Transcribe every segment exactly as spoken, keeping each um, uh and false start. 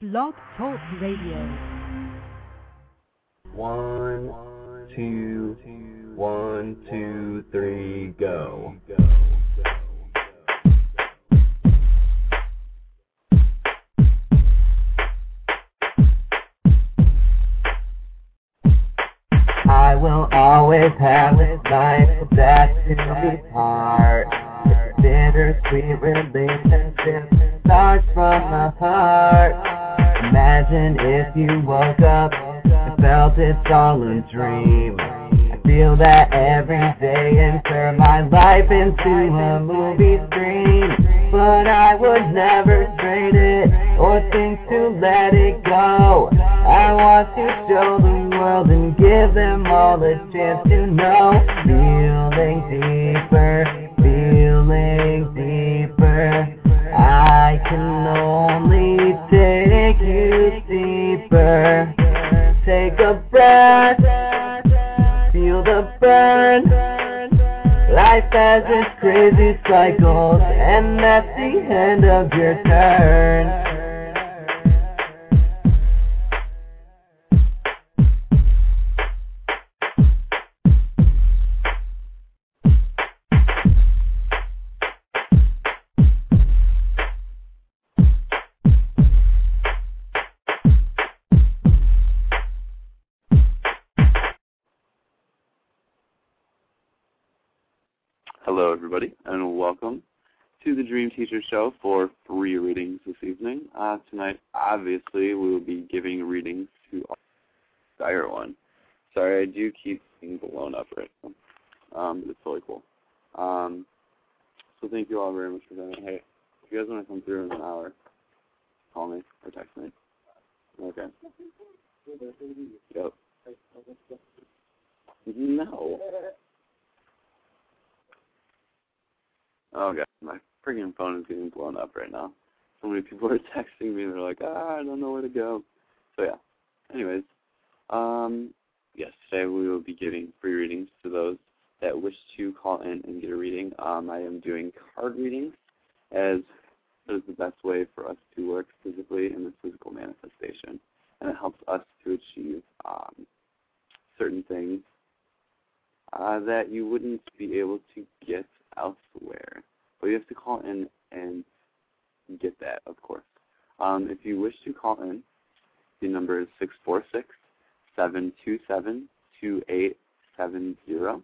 Blog Talk Radio. One, two, one, two, three, go. I will always have this life that's to be part. It's a bittersweet relationship starts from the heart. Imagine if you woke up and felt it's all a dream. I feel that every day and turn my life into a movie screen. But I would never trade it or think to let it go. I want to show the world and give them all a chance to know. Feeling deeper, feeling deeper. I can only take you deeper. Take a breath, feel the burn. Life has its crazy cycles, and that's the end of your turn. Hello, everybody, and welcome to the Dream Teacher Show for free readings this evening. Uh, tonight, obviously, we will be giving readings to our Dire One. Sorry, I do keep being blown up right now, um, but it's totally cool. Um, so thank you all very much for that. Hey, if you guys want to come through in an hour, call me or text me. Okay. Yep. No. Oh god, my freaking phone is getting blown up right now. So many people are texting me, they're like, ah, I don't know where to go. So yeah, anyways, um, yes, today we will be giving free readings to those that wish to call in and get a reading. Um, I am doing card readings as that is the best way for us to work physically in the physical manifestation. And it helps us to achieve um, certain things uh, that you wouldn't be able to get elsewhere. But you have to call in and get that, of course. Um, if you wish to call in, the number is six four six, seven two seven, two eight seven zero.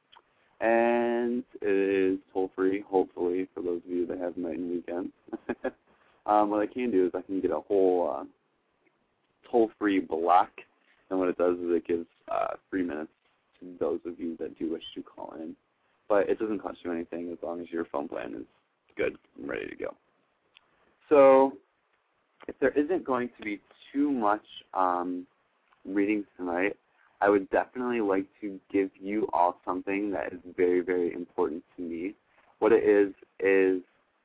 And it is toll-free, hopefully, for those of you that have night and weekends. um, what I can do is I can get a whole uh, toll-free block. And what it does is it gives uh, three minutes to those of you that do wish to call in. But it doesn't cost you anything as long as your phone plan is good and ready to go. So if there isn't going to be too much um, readings tonight, I would definitely like to give you all something that is very, very important to me. What it is is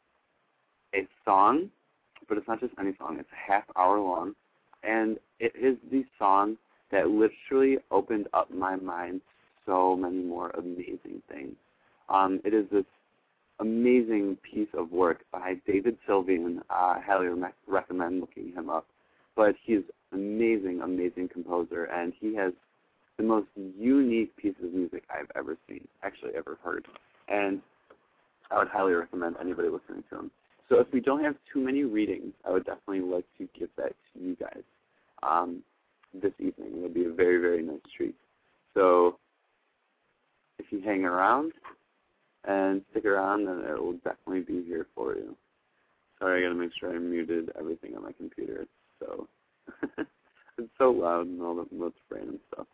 a song, but it's not just any song. It's a half hour long, and it is the song that literally opened up my mind to so many more amazing things. Um, it is this amazing piece of work by David Sylvian. I highly re- recommend looking him up. But he's an amazing, amazing composer, and he has the most unique piece of music I've ever seen, actually ever heard. And I would highly recommend anybody listening to him. So if we don't have too many readings, I would definitely like to give that to you guys um, this evening. It'll be a very, very nice treat. So if you hang around and stick around, then it will definitely be here for you. Sorry, I gotta make sure I muted everything on my computer. It's so it's so loud and all the most random stuff.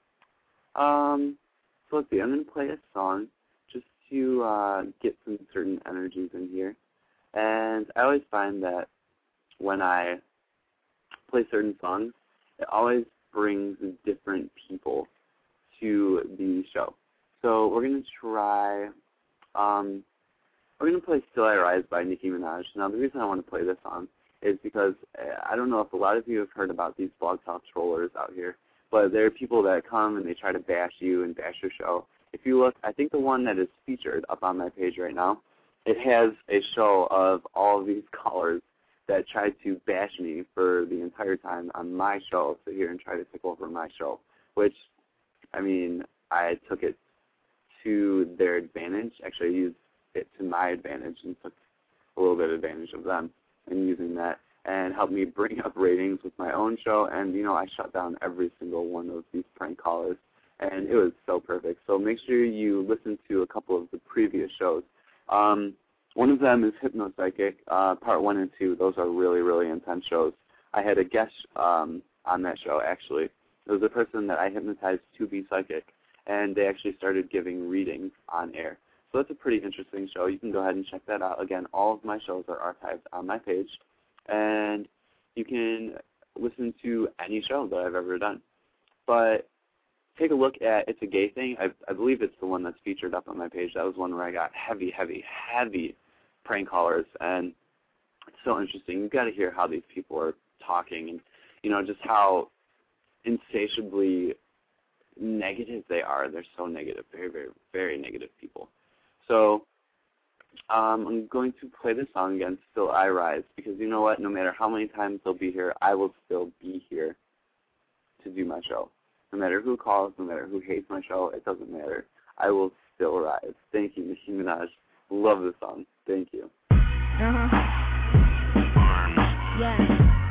Um, so let's see. I'm gonna play a song just to uh, get some certain energies in here. And I always find that when I play certain songs, it always brings different people to the show. So we're gonna try. Um, we're going to play Still I Rise by Nicki Minaj. Now, the reason I want to play this song is because uh, I don't know if a lot of you have heard about these blog talk trollers out here, but there are people that come and they try to bash you and bash your show. If you look, I think the one that is featured up on my page right now, it has a show of all of these callers that tried to bash me for the entire time on my show, sit here and try to take over my show, which, I mean, I took it to their advantage. Actually, I used it to my advantage and took a little bit of advantage of them and using that, and helped me bring up ratings with my own show. And, you know, I shut down every single one of these prank callers, and it was so perfect. So make sure you listen to a couple of the previous shows. Um, one of them is Hypnopsychic, uh, part one and two. Those are really, really intense shows. I had a guest um, on that show, actually. It was a person that I hypnotized to be psychic, and they actually started giving readings on air. So that's a pretty interesting show. You can go ahead and check that out. Again, all of my shows are archived on my page, and you can listen to any show that I've ever done. But take a look at It's a Gay Thing. I, I believe it's the one that's featured up on my page. That was one where I got heavy, heavy, heavy prank callers, and it's so interesting. You've got to hear how these people are talking and, you know, just how insatiably negative they are. They're so negative, very, very, very negative people. So um, I'm going to play this song again, Still I Rise, because you know what? No matter how many times they'll be here, I will still be here to do my show. No matter who calls, no matter who hates my show, it doesn't matter. I will still rise. Thank you, Nicki Minaj. Love this song. Thank you. Uh-huh. Yeah.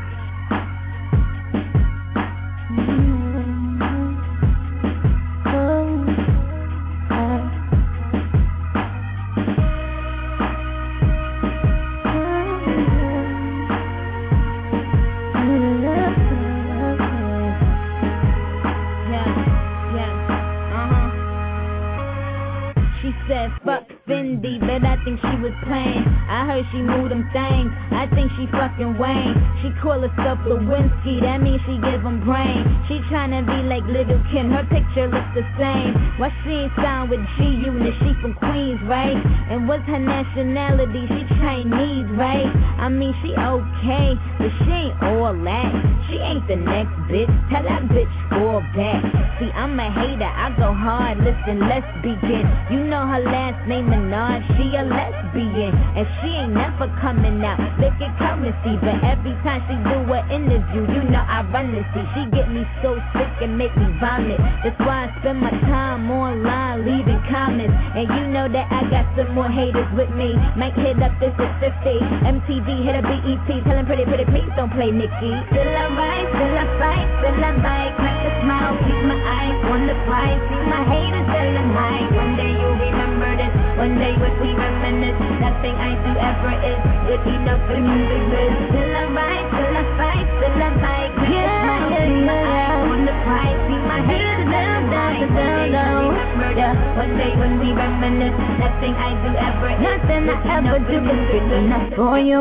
Fuck Fendi, but I think she was playing. I heard she moved them things. I think she fucking Wayne. She call herself Lewinsky, that means she give them brain. She tryna be like Little Kim, her picture looks the same. Why she ain't signed with G-Unit? She from Queens, right? And what's her nationality? She Chinese, right? I mean, she okay, but she ain't all that. She ain't the next bitch. Tell that bitch fall back. See, I'm a hater, I go hard. Listen, let's begin. You know her last name Minaj, she a lesbian, and she ain't never coming out. They can come and see, but every time she do an interview, you know I run to see. She get me so sick and make me vomit. That's why I spend my time online leaving comments. And you know that I got some more haters with me. Might hit up this at fifty. M T V hit a B E T, tell him pretty pretty please don't play Nicki. Still I rise, still I fight, still I bite. Crack a smile, keep my eyes on the prize. See my haters telling high. One day you'll remember this. One day when we reminisce, nothing I do ever is good enough for music biz. Still I rise, still I fight, still I bite. Crack a smile, keep my eyes on the prize. See my haters telling high. One day you'll remember this. One day when we reminisce, nothing I do ever is nothing I ever do is good enough for you.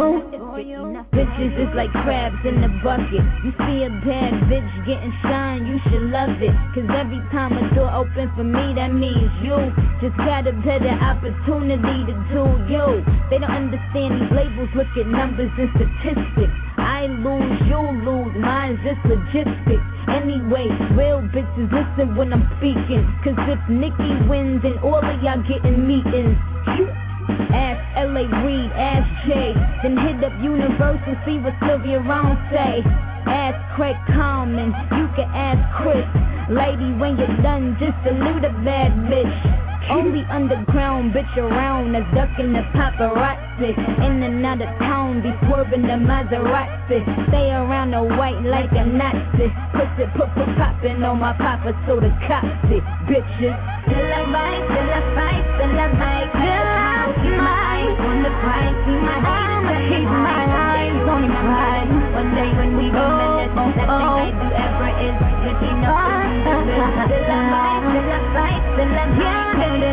Bitches is like crabs in the bucket. You see a bad bitch getting shine, you should love it. Cause every time a door open for me, that means you just got a better opportunity to do you. They don't understand these labels, look at numbers and statistics. I lose, you lose, mine's just logistics. Anyway, real bitches listen when I'm speaking. Cause if Nicki wins, then all of y'all getting meetings. Ask L A Reid, ask Jay, then hit up Universal, see what Sylvia Rome say. Ask Craig Common, you can ask Chris. Lady, when you're done, just salute a bad bitch. Only underground bitch around that's ducking the paparazzi. In and out of town, be swerving the Maserati. Stay around the white like a Nazi. Pussy put put poppin' on my papa so the cops see. Bitches, still I fight, still I fight, still I fight. Still I keep my eyes on the prize. See my I'ma keep my eyes on the prize. One day when we reminisce, nothing I do ever is good enough. Still I fight, still I fight, still I fight.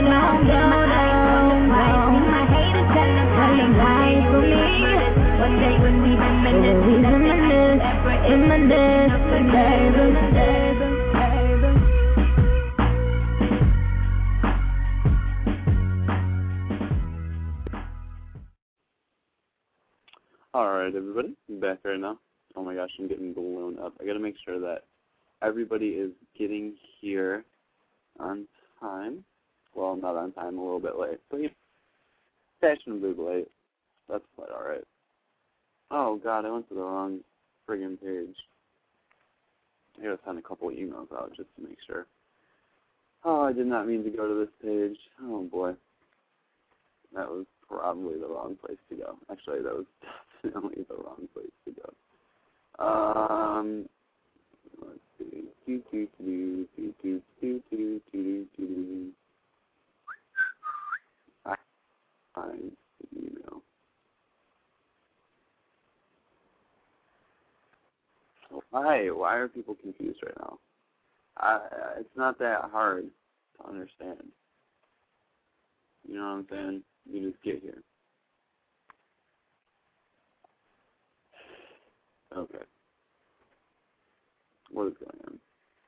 One day when we reminisce, nothing ever is Alright, everybody, I'm back right now. Oh my gosh, I'm getting blown up. I gotta make sure that everybody is getting here on time. Well, not on time, a little bit late. But yeah, fashionably late. That's quite alright. Oh, God, I went to the wrong friggin' page. I gotta send a couple emails out just to make sure. Oh, I did not mean to go to this page. Oh, boy. That was probably the wrong place to go. Actually, that was definitely the wrong place to go. Um, let's see. Do, do, do, do, do, do, do, do, do, do. I find the email. Why? Why are people confused right now? I, it's not that hard to understand. You know what I'm saying? You just get here. Okay. What is going on?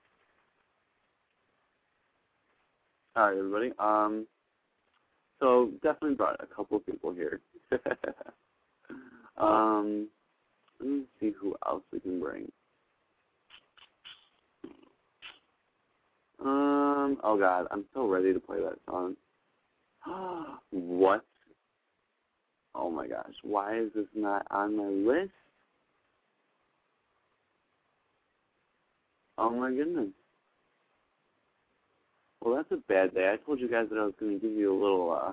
All right, everybody. Um, so definitely brought a couple of people here. um, let me see who else we can bring. Um, oh God, I'm so ready to play that song. What? Oh my gosh, why is this not on my list? Oh my goodness. Well, that's a bad day. I told you guys that I was going to give you a little uh,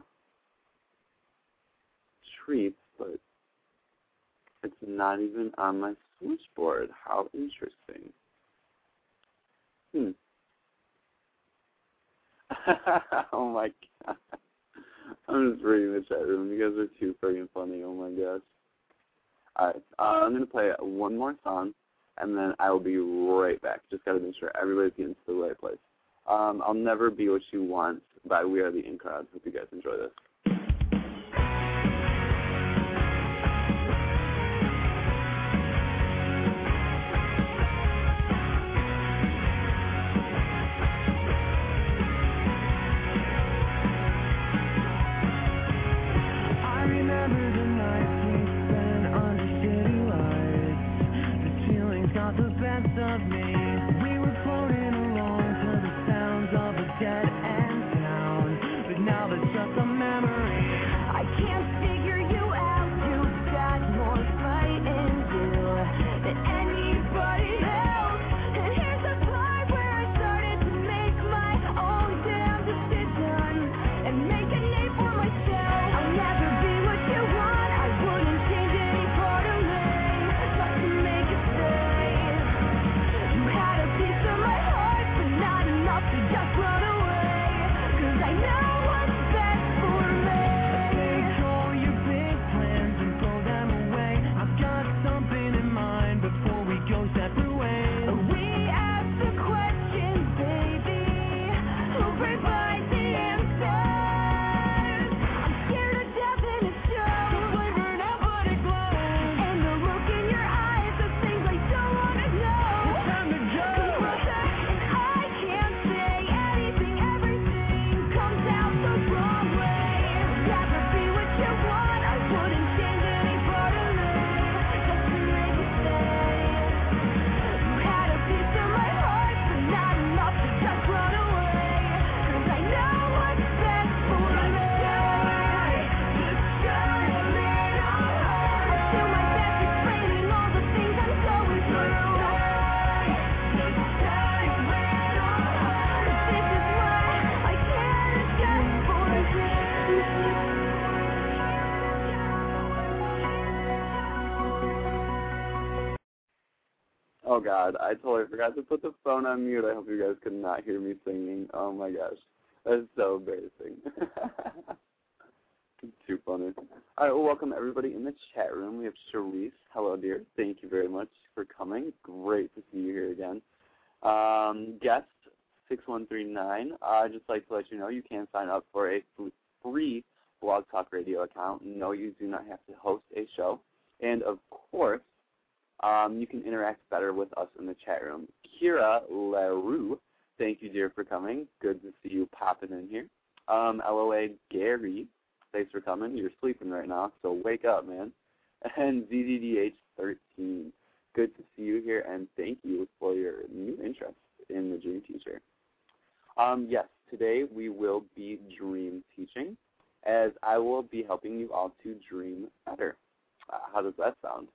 treat, but it's not even on my switchboard. How interesting. Hmm. Oh my God. I'm just reading the chat room. You guys are too friggin' funny. Oh my gosh. Alright, uh, I'm going to play one more song, and then I will be right back. Just got to make sure everybody's getting to the right place. Um, I'll Never Be What You Want by We Are the In Crowd. Hope you guys enjoy this. Oh, God, I totally forgot to put the phone on mute. I hope you guys could not hear me singing. Oh, my gosh. That's so embarrassing. Too funny. All right, well, welcome everybody in the chat room. We have Sharice. Hello, dear. Thank you very much for coming. Great to see you here again. Um, guest six one three nine, uh, I'd just like to let you know you can sign up for a free Blog Talk Radio account. No, you do not have to host a show. And, of course, um, you can interact better with us in the chat room. Kira LaRue, thank you, dear, for coming. Good to see you popping in here. Um, L O A Gary, thanks for coming. You're sleeping right now, so wake up, man. And Z D D H thirteen, good to see you here, and thank you for your new interest in the Dream Teacher. Um, yes, today we will be dream teaching, as I will be helping you all to dream better. Uh, how does that sound?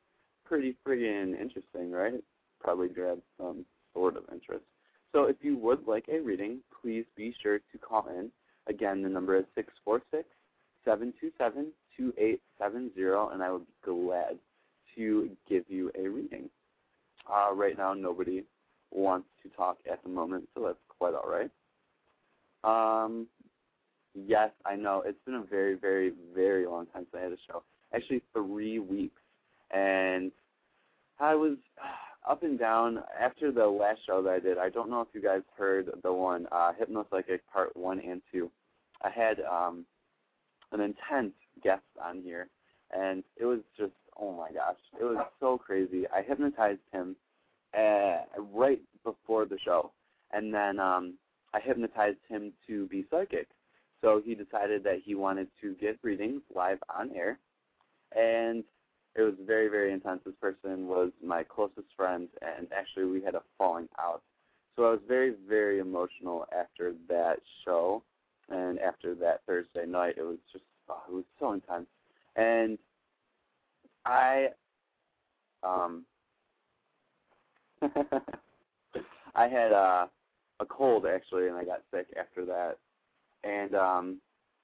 pretty friggin' interesting, right? Probably grabbed some sort of interest. So if you would like a reading, please be sure to call in. Again, the number is six four six, seven two seven, two eight seven zero, and I would be glad to give you a reading. Uh, right now, nobody wants to talk at the moment, so that's quite all right. Um, yes, I know. It's been a very, very, very long time since I had a show. Actually, three weeks. And I was up and down after the last show that I did. I don't know if you guys heard the one, uh, Hypnopsychic Part one and two. I had um, an intense guest on here, and it was just, oh my gosh, it was so crazy. I hypnotized him uh, right before the show, and then um, I hypnotized him to be psychic. So he decided that he wanted to give readings live on air, and it was very, very intense. This person was my closest friend, and actually we had a falling out. So I was very, very emotional after that show, and after that Thursday night, it was just, oh, it was so intense. And I, um, I had uh, a cold, actually, and I got sick after that. And um,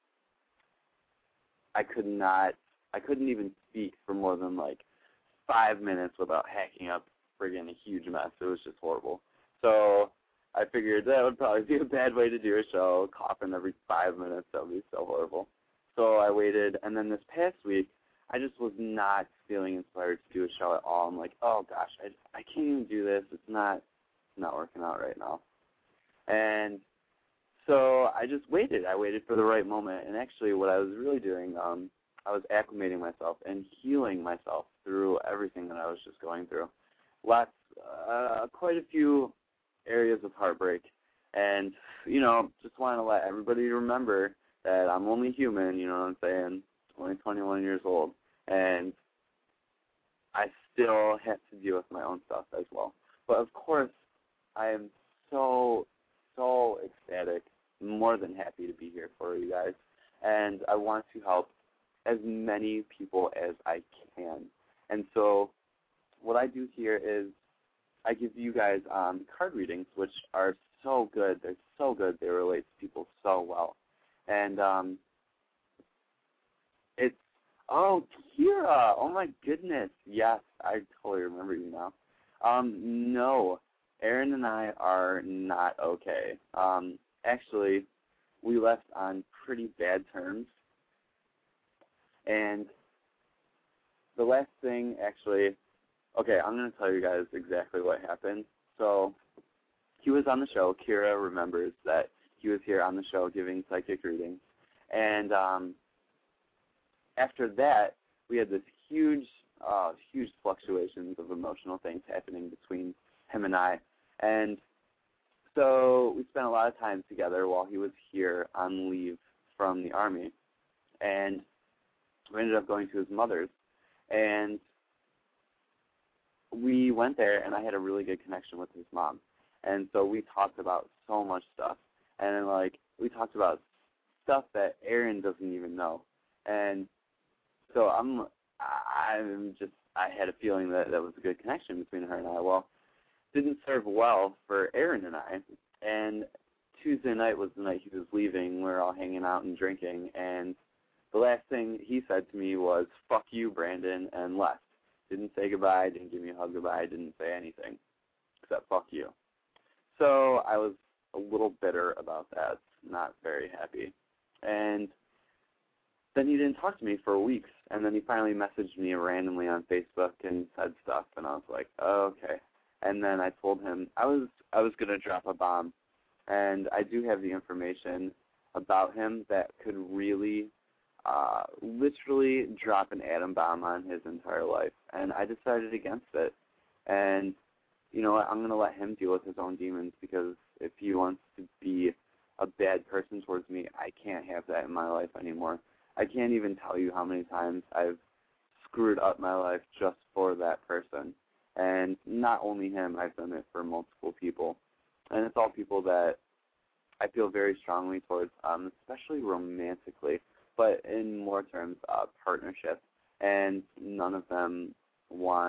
I could not, I couldn't even speak for more than like five minutes without hacking up friggin' a huge mess. It was just horrible. So I figured that would probably be a bad way to do a show, coughing every five minutes. That would be so horrible. So I waited, and then this past week, I just was not feeling inspired to do a show at all. I'm like, oh gosh, I, I can't even do this. It's not, it's not working out right now. And so I just waited. I waited for the right moment. And actually what I was really doing, um, I was acclimating myself and healing myself through everything that I was just going through. Lots, uh, quite a few areas of heartbreak. And, you know, just want to let everybody remember that I'm only human, you know what I'm saying, only twenty-one years old. And I still have to deal with my own stuff as well. But, of course, I am so, so ecstatic, more than happy to be here for you guys. And I want to help as many people as I can. And so what I do here is I give you guys um, card readings, which are so good. They're so good. They relate to people so well. And um, it's, oh, Kira, oh my goodness. Yes, I totally remember you now. Um, no, Aaron and I are not okay. Um, actually, we left on pretty bad terms. And the last thing, actually, okay, I'm going to tell you guys exactly what happened. So he was on the show. Kira remembers that he was here on the show giving psychic readings. And um, after that, we had this huge, uh, huge fluctuations of emotional things happening between him and I. And so we spent a lot of time together while he was here on leave from the Army. And we ended up going to his mother's, and we went there, and I had a really good connection with his mom. And so we talked about so much stuff, and then, like, we talked about stuff that Aaron doesn't even know. And so I'm, I'm just, I had a feeling that that was a good connection between her and I. Well, didn't serve well for Aaron and I. And Tuesday night was the night he was leaving. We were all hanging out and drinking, and the last thing he said to me was, fuck you, Brandon, and left. Didn't say goodbye, didn't give me a hug goodbye, didn't say anything except fuck you. So I was a little bitter about that, not very happy. And then he didn't talk to me for weeks, and then he finally messaged me randomly on Facebook and said stuff, and I was like, oh, okay. And then I told him I was I was going to drop a bomb, and I do have the information about him that could really Uh, literally drop an atom bomb on his entire life, and I decided against it. And you know what? I'm going to let him deal with his own demons, because if he wants to be a bad person towards me, I can't have that in my life anymore. I can't even tell you how many times I've screwed up my life just for that person. And not only him, I've done it for multiple people. And it's all people that I feel very strongly towards, um, especially romantically. But in more terms, uh, partnership, and none of them want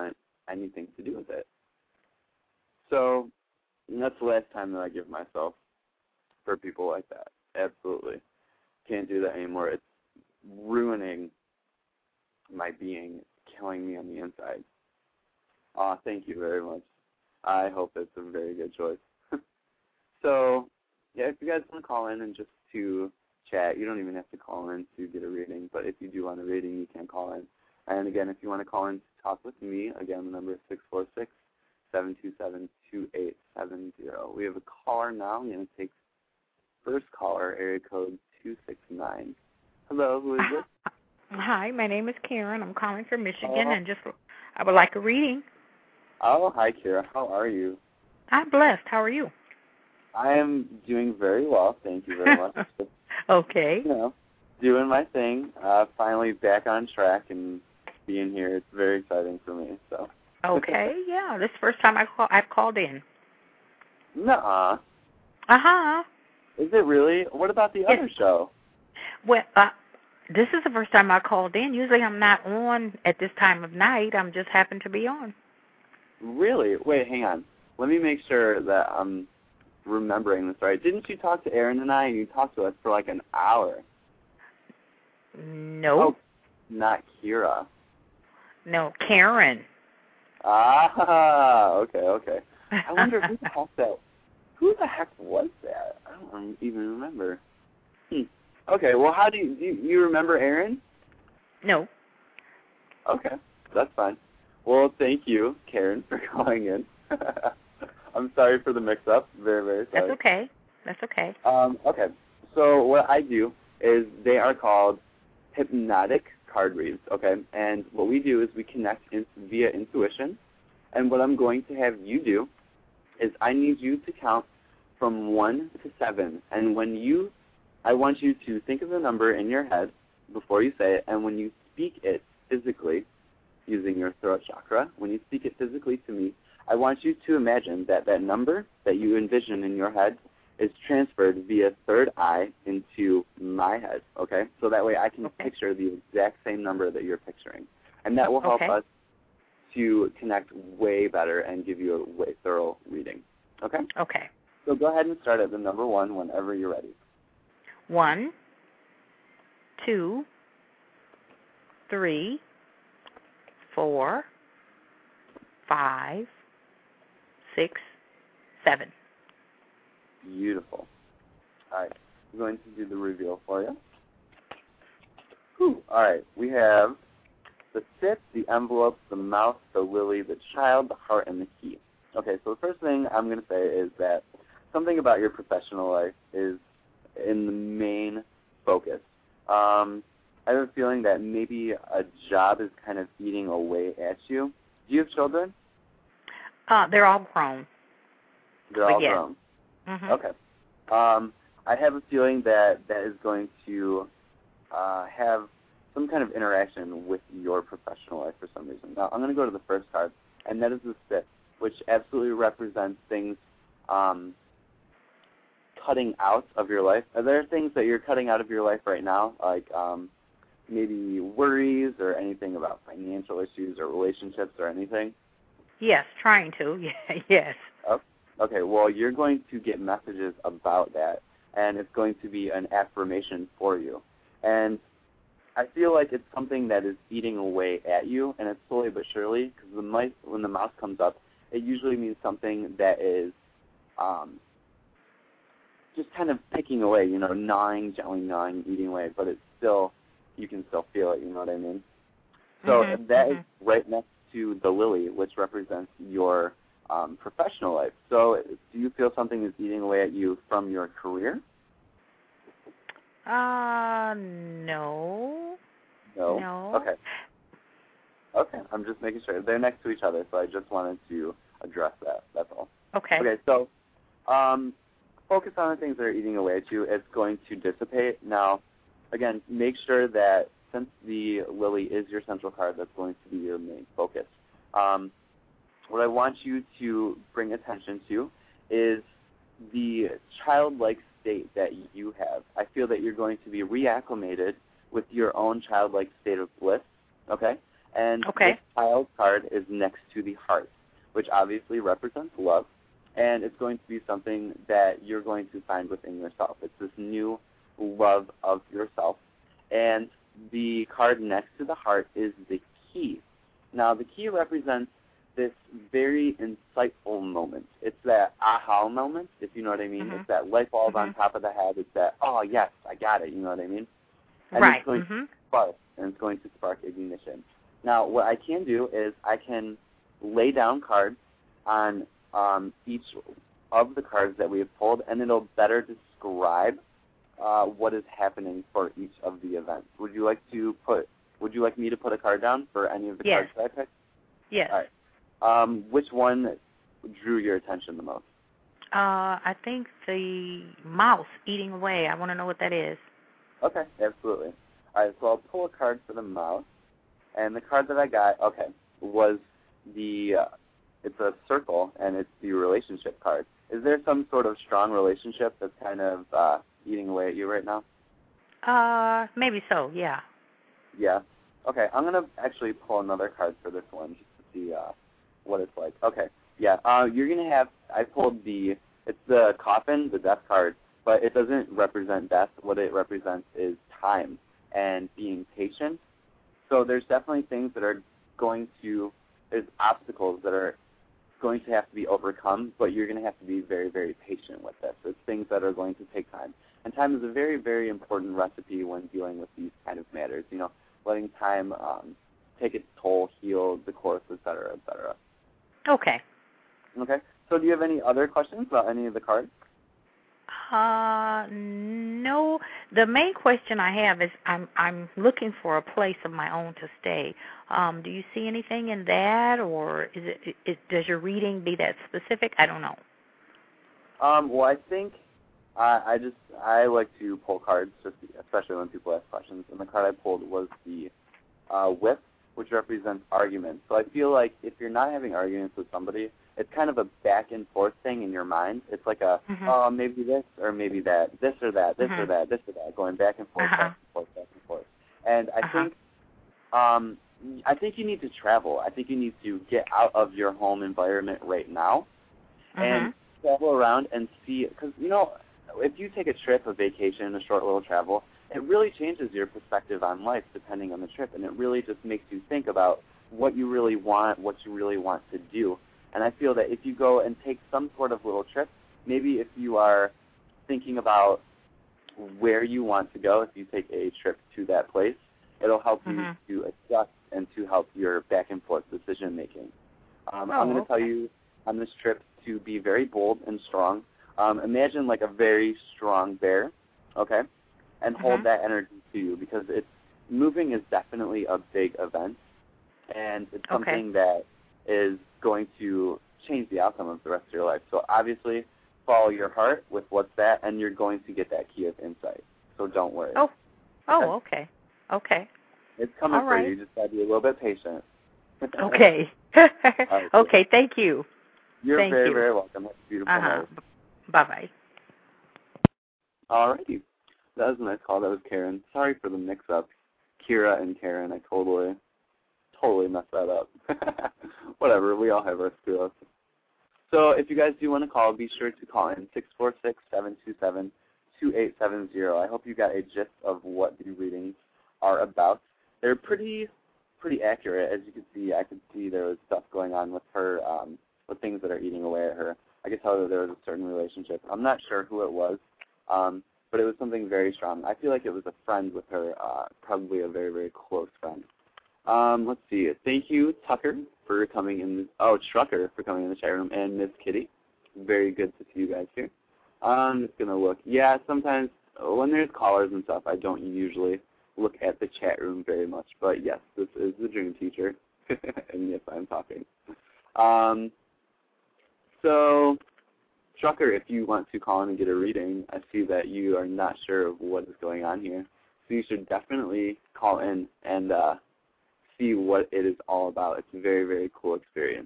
anything to do with it. So that's the last time that I give myself for people like that. Absolutely. Can't do that anymore. It's ruining my being, killing me on the inside. Aw, thank you very much. I hope it's a very good choice. So, yeah, if you guys want to call in and just to chat, you don't even have to call in to get a reading, but if you do want a reading, you can call in. And again, if you want to call in to talk with me, again, the number is six four six, seven two seven, two eight seven zero. We have a caller now. I'm going to take first caller, area code two six nine. Hello, who is this? Hi, my name is Karen. I'm calling from Michigan, oh. and just I would like a reading. Oh, hi, Kira. How are you? I'm blessed. How are you? I am doing very well. Thank you very much. Okay. You know, doing my thing. Uh, finally back on track and being here. It's very exciting for me. So. Okay. Yeah. This is the first time I call, I've called in. Nuh-uh. Uh-huh. Is it really? What about the yes. other show? Well, uh, this is the first time I called in. Usually I'm not on at this time of night. I'm just happen to be on. Really? Wait, hang on. Let me make sure that I'm remembering this right. Didn't you talk to Aaron and I, and you talked to us for like an hour? No. Oh, not Kira. No, Karen. Ah, okay, okay. I wonder who the heck that, who the heck was that? I don't even remember. Hmm. Okay, well, how do you, do you, you remember Aaron? No. Okay, that's fine. Well, thank you, Karen, for calling in. I'm sorry for the mix-up. Very, very sorry. That's okay. That's okay. Um, okay, so what I do is they are called hypnotic card reads, okay? And what we do is we connect in, via intuition. And what I'm going to have you do is I need you to count from one to seven. And when you, I want you to think of the number in your head before you say it. And when you speak it physically, using your throat chakra, when you speak it physically to me, I want you to imagine that that number that you envision in your head is transferred via third eye into my head, okay? So that way I can okay. picture the exact same number that you're picturing. And that will help okay. us to connect way better and give you a way thorough reading, okay? Okay. So go ahead and start at the number one whenever you're ready. One, two, three, four, five, six, seven. Beautiful. All right, I'm going to do the reveal for you. Whew. All right, we have the stick, the envelope, the mouth, the lily, the child, the heart, and the key. Okay, so the first thing I'm going to say is that something about your professional life is in the main focus. Um, I have a feeling that maybe a job is kind of eating away at you. Do you have children? Uh, they're all grown. They're but all yes. grown. Mm-hmm. Okay. Um, I have a feeling that that is going to uh, have some kind of interaction with your professional life for some reason. Now, I'm going to go to the first card, and that is the six, which absolutely represents things um, cutting out of your life. Are there things that you're cutting out of your life right now, like um, maybe worries or anything about financial issues or relationships or anything? Yes, trying to. Yes. Oh, okay, well, you're going to get messages about that, and it's going to be an affirmation for you. And I feel like it's something that is eating away at you, and it's slowly but surely, because the mice, when the mouse comes up, it usually means something that is um, just kind of picking away, you know, gnawing, gently gnawing, eating away, but it's still, you can still feel it, you know what I mean? So mm-hmm, that mm-hmm. is right next to the lily, which represents your um, professional life. So do you feel something is eating away at you from your career? Uh, no. No? No. Okay. Okay, I'm just making sure. They're next to each other, so I just wanted to address that. That's all. Okay. Okay, so um, focus on the things that are eating away at you. It's going to dissipate. Now, again, make sure that since the lily is your central card, that's going to be your main focus. Um, what I want you to bring attention to is the childlike state that you have. I feel that you're going to be reacclimated with your own childlike state of bliss, okay? And okay. this child card is next to the heart, which obviously represents love, and it's going to be something that you're going to find within yourself. It's this new love of yourself. And the card next to the heart is the key. Now, the key represents this very insightful moment. It's that aha moment, if you know what I mean. Mm-hmm. It's that light bulb mm-hmm. on top of the head. It's that, oh, yes, I got it, you know what I mean? And right. it's going mm-hmm. to spark, and it's going to spark ignition. Now, what I can do is I can lay down cards on um, each of the cards that we have pulled, and it'll better describe uh, what is happening for each of the events. Would you like to put? Would you like me to put a card down for any of the yes. cards that I picked? Yes. All right. Um, which one drew your attention the most? Uh, I think the mouse eating away. I want to know what that is. Okay, absolutely. All right, so I'll pull a card for the mouse, and the card that I got, okay, was the, uh, it's a circle, and it's the relationship card. Is there some sort of strong relationship that's kind of uh, eating away at you right now? Uh, maybe so, yeah. Yeah. Okay, I'm going to actually pull another card for this one just to see uh, what it's like. Okay, yeah, uh, you're going to have, I pulled the, it's the coffin, the death card, but it doesn't represent death. What it represents is time and being patient. So there's definitely things that are going to, there's obstacles that are going to have to be overcome, but you're going to have to be very, very patient with this. It's things that are going to take time. And time is a very, very important recipe when dealing with these kind of matters, you know, letting time um, take its toll, heal the course, et cetera, et cetera. Okay. Okay. So do you have any other questions about any of the cards? Uh, no. The main question I have is I'm I'm looking for a place of my own to stay. Um, do you see anything in that, or is it is, does your reading be that specific? I don't know. Um, well, I think uh, I just I like to pull cards, just especially when people ask questions. And the card I pulled was the uh, whip, which represents arguments. So I feel like if you're not having arguments with somebody, it's kind of a back and forth thing in your mind. It's like a, mm-hmm. oh, maybe this or maybe that, this or that, this mm-hmm. or that, this or that, going back and forth, uh-huh. back and forth, back and forth. And I uh-huh. think, um, I think you need to travel. I think you need to get out of your home environment right now mm-hmm. and travel around and see. Because you know, if you take a trip, a vacation, a short little travel, it really changes your perspective on life depending on the trip, and it really just makes you think about what you really want, what you really want to do. And I feel that if you go and take some sort of little trip, maybe if you are thinking about where you want to go, if you take a trip to that place, it'll help mm-hmm. you to adjust and to help your back and forth decision making. Um, oh, I'm going to okay. tell you on this trip to be very bold and strong. Um, imagine like a very strong bear, okay, and hold mm-hmm. that energy to you, because it's moving is definitely a big event, and it's something okay. that is going to change the outcome of the rest of your life. So obviously, follow your heart with what's that, and you're going to get that key of insight. So don't worry. Oh, oh, okay, okay. It's coming All for right. you. You just got to be a little bit patient. Okay. right. Okay, thank you. You're thank very, you. very welcome. Have a beautiful uh-huh. night. Bye-bye. All righty. That was a nice call. That was Karen. Sorry for the mix-up. Kira and Karen, I totally, totally messed that up. Whatever, we all have our screw-ups. So if you guys do want to call, be sure to call in six four six, seven two seven, two eight seven zero. I hope you got a gist of what the readings are about. They're pretty pretty accurate. As you can see, I could see there was stuff going on with her, um, with things that are eating away at her. I could tell that there was a certain relationship. I'm not sure who it was, um, but it was something very strong. I feel like it was a friend with her, uh, probably a very, very close friend. Um, let's see. Thank you, Tucker, for coming in. Oh, Trucker for coming in the chat room, and Miss Kitty. Very good to see you guys here. I'm just going to look. Yeah, sometimes when there's callers and stuff, I don't usually look at the chat room very much. But, yes, this is the Dream Teacher, and yes, I'm talking. Um, so, Trucker, if you want to call in and get a reading, I see that you are not sure of what is going on here. So you should definitely call in and uh, see what it is all about. It's a very, very cool experience.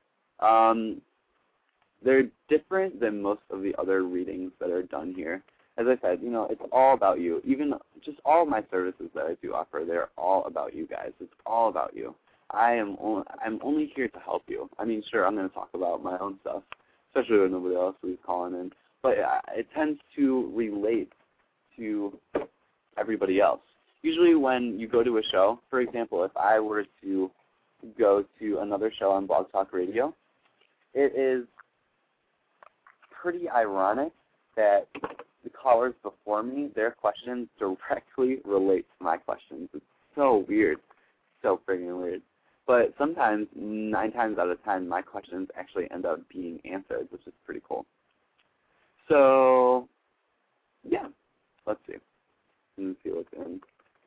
Um, they're different than most of the other readings that are done here, as I said, you know, it's all about you. Even just all of my services that I do offer, they're all about you guys. It's all about you. I am only, I'm only here to help you. I mean, sure, I'm going to talk about my own stuff, especially when nobody else is calling in. But it tends to relate to everybody else. Usually when you go to a show, for example, if I were to go to another show on Blog Talk Radio, it is pretty ironic that the callers before me, their questions directly relate to my questions. It's so weird. So freaking weird. But sometimes, nine times out of ten, my questions actually end up being answered, which is pretty cool. So, yeah. Let's see. Let's see what's in.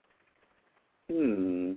Hmm.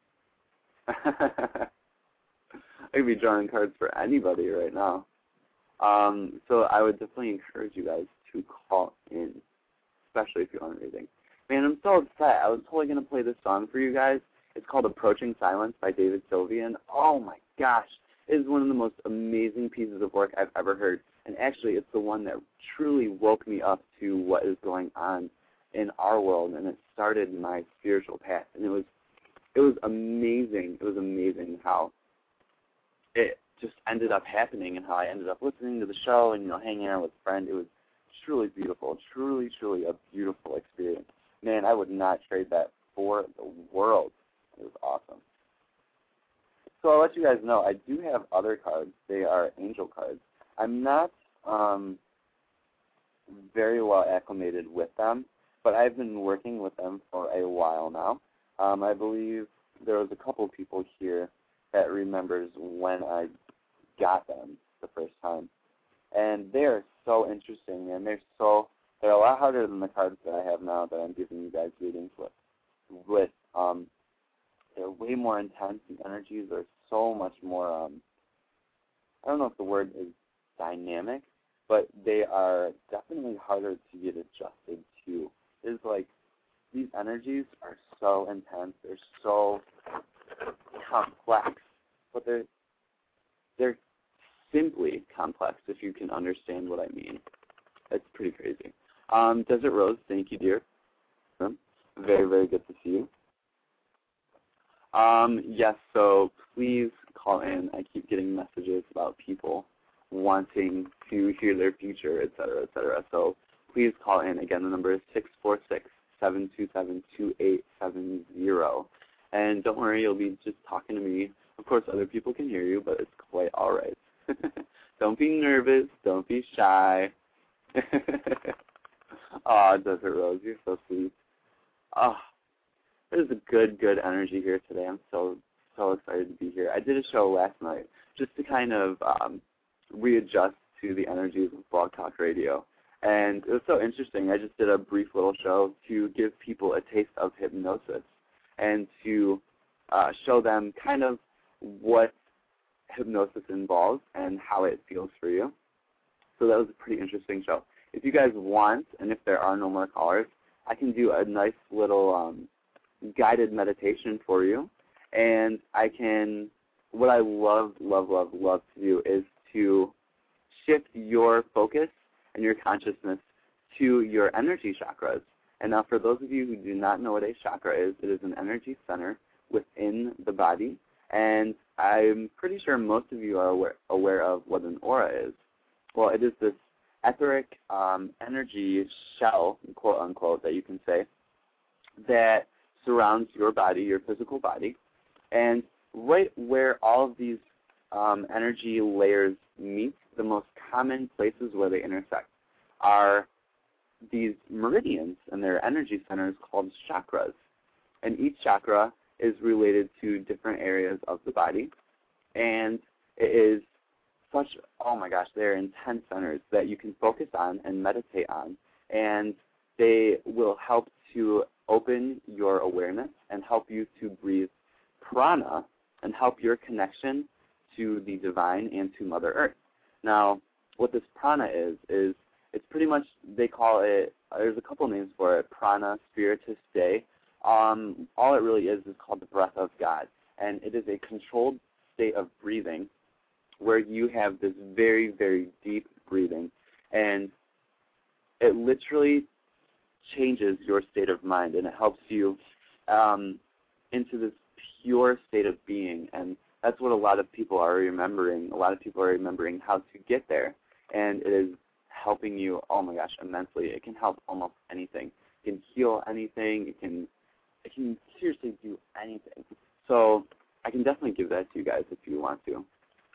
I could be drawing cards for anybody right now. Um, so I would definitely encourage you guys to call in, especially if you want reading. Man, I'm so upset. I was totally going to play this song for you guys. It's called Approaching Silence by David Sylvian. Oh, my gosh. It is one of the most amazing pieces of work I've ever heard. And actually, it's the one that truly woke me up to what is going on in our world, and it started my spiritual path. And it was it was amazing. It was amazing how it just ended up happening and how I ended up listening to the show and, you know, hanging out with a friend. It was truly beautiful, truly, truly a beautiful experience. Man, I would not trade that for the world. It was awesome. So I'll let you guys know, I do have other cards. They are angel cards. I'm not um, very well acclimated with them, but I've been working with them for a while now. Um, I believe there was a couple people here that remembers when I got them the first time. And they're so interesting, and they're so they're a lot harder than the cards that I have now that I'm giving you guys readings with. With um, they're way more intense. The energies are so much more. Um, I don't know if the word is dynamic, but they are definitely harder to get adjusted to. It's like these energies are so intense. They're so complex, but they're they're simply complex, if you can understand what I mean. It's pretty crazy. Um, Desert Rose, thank you, dear. Very, very good to see you. Um, yes, so please call in. I keep getting messages about people wanting to hear their future, et cetera, et cetera. So please call in. Again, the number is six four six, seven two seven, two eight seven zero. And don't worry, you'll be just talking to me. Of course, other people can hear you, but it's quite all right. Don't be nervous. Don't be shy. Aw, Desert Rose, you're so sweet. Oh, there's a good, good energy here today. I'm so, so excited to be here. I did a show last night just to kind of um, readjust to the energies of Blog Talk Radio. And it was so interesting. I just did a brief little show to give people a taste of hypnosis and to uh, show them kind of what hypnosis involves and how it feels for you. So that was a pretty interesting show. If you guys want, and if there are no more callers, I can do a nice little um, guided meditation for you. And I can, what I love, love, love, love to do is to shift your focus and your consciousness to your energy chakras. And now for those of you who do not know what a chakra is, it is an energy center within the body. And I'm pretty sure most of you are aware, aware of what an aura is. Well, it is this etheric um, energy shell, quote unquote, that you can say, that surrounds your body, your physical body. And right where all of these um, energy layers meet, the most common places where they intersect are these meridians, and they're energy centers called chakras. And each chakra is related to different areas of the body. And it is such, oh my gosh, they're intense centers that you can focus on and meditate on. And they will help to open your awareness and help you to breathe prana and help your connection to the divine and to Mother Earth. Now, what this prana is, is it's pretty much, they call it, there's a couple names for it, prana, spiritus day. Um, all it really is is called the breath of God. And it is a controlled state of breathing where you have this very, very deep breathing. And it literally changes your state of mind, and it helps you um, into this pure state of being. And that's what a lot of people are remembering. A lot of people are remembering how to get there, and it is helping you, oh my gosh, immensely. It can help almost anything. It can heal anything. It can, it can seriously do anything. So I can definitely give that to you guys if you want to.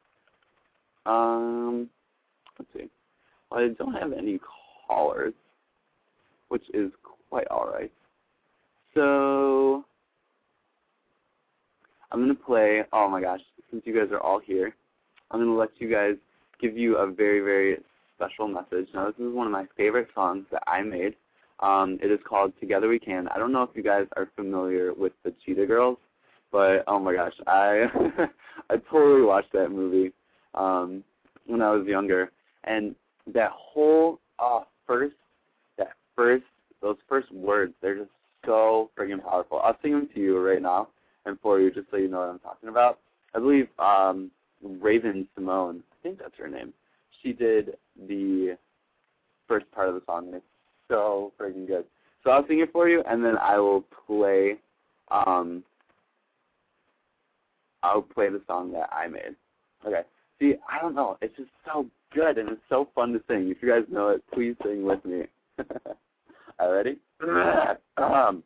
Um, let's see. Well, I don't have any callers, which is quite all right. So I'm going to play, oh my gosh, since you guys are all here, I'm going to let you guys give you a very, very special message. Now, this is one of my favorite songs that I made. Um, it is called Together We Can. I don't know if you guys are familiar with the Cheetah Girls, but oh my gosh, I I totally watched that movie um, when I was younger. And that whole uh, first, that first, those first words, they're just so freaking powerful. I'll sing them to you right now and for you, just so you know what I'm talking about. I believe um, Raven Simone, I think that's her name, she did the first part of the song, and it's so freaking good. So I'll sing it for you, and then I will play, um, I'll play the song that I made. Okay. See, I don't know. It's just so good, and it's so fun to sing. If you guys know it, please sing with me. All ready? um,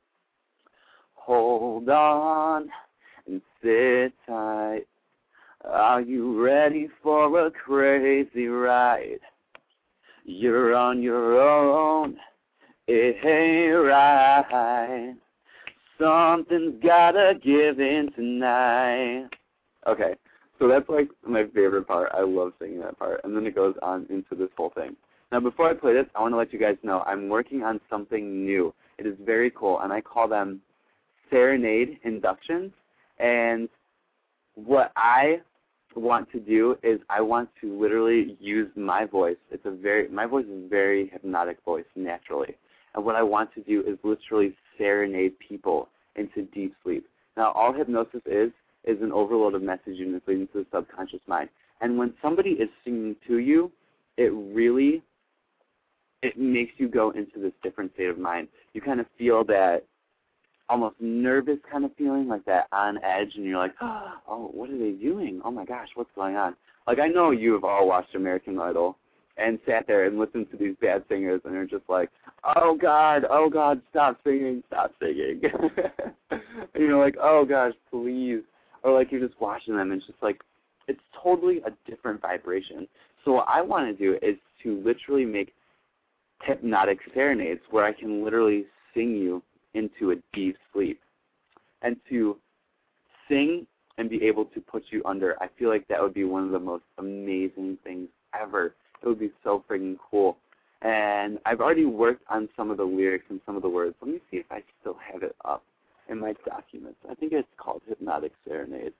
hold on and sit tight. Are you ready for a crazy ride? You're on your own. It ain't right. Something's gotta give in tonight. Okay, so that's like my favorite part. I love singing that part. And then it goes on into this whole thing. Now, before I play this, I want to let you guys know I'm working on something new. It is very cool, and I call them serenade inductions. And what I want to do is I want to literally use my voice. It's a very my voice is a very hypnotic voice naturally. And what I want to do is literally serenade people into deep sleep. Now, all hypnosis is is an overload of messaging that's leading to the subconscious mind. And when somebody is singing to you, it really it makes you go into this different state of mind. You kind of feel that almost nervous kind of feeling, like that on edge, and you're like, oh, what are they doing? Oh my gosh, what's going on? Like, I know you have all watched American Idol and sat there and listened to these bad singers, and you're just like, oh God, oh God, stop singing, stop singing. And you're like, oh gosh, please. Or like you're just watching them, and it's just like, it's totally a different vibration. So what I want to do is to literally make hypnotic serenades where I can literally sing you into a deep sleep. And to sing and be able to put you under, I feel like that would be one of the most amazing things ever. It would be so freaking cool. And I've already worked on some of the lyrics and some of the words. Let me see if I still have it up in my documents. I think it's called Hypnotic Serenade.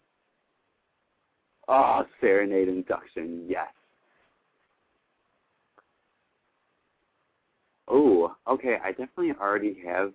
Oh, Serenade Induction, yes. Oh, okay, I definitely already have.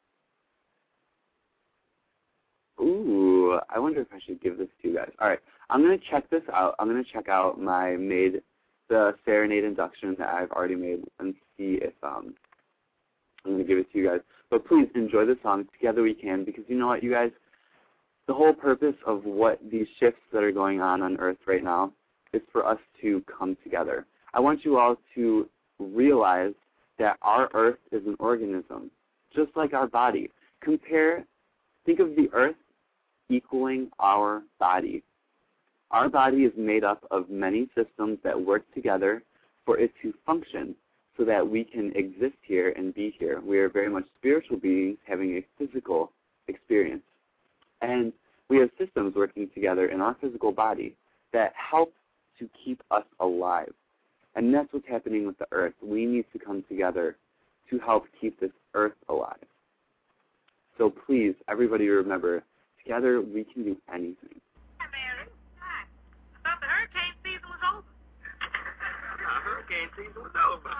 Ooh, I wonder if I should give this to you guys. All right, I'm going to check this out. I'm going to check out my made, the Serenade Induction that I've already made, and see if um, I'm going to give it to you guys. But please enjoy the song, Together We Can, because you know what, you guys, the whole purpose of what these shifts that are going on on Earth right now is for us to come together. I want you all to realize that our Earth is an organism, just like our body. Compare, think of the Earth equaling our body. Our body is made up of many systems that work together for it to function so that we can exist here and be here. We are very much spiritual beings having a physical experience. And we have systems working together in our physical body that help to keep us alive. And that's what's happening with the Earth. We need to come together to help keep this Earth alive. So please, everybody remember, together we can do anything. Hi, Mary. Hi. I thought the hurricane season was over. The hurricane season was over.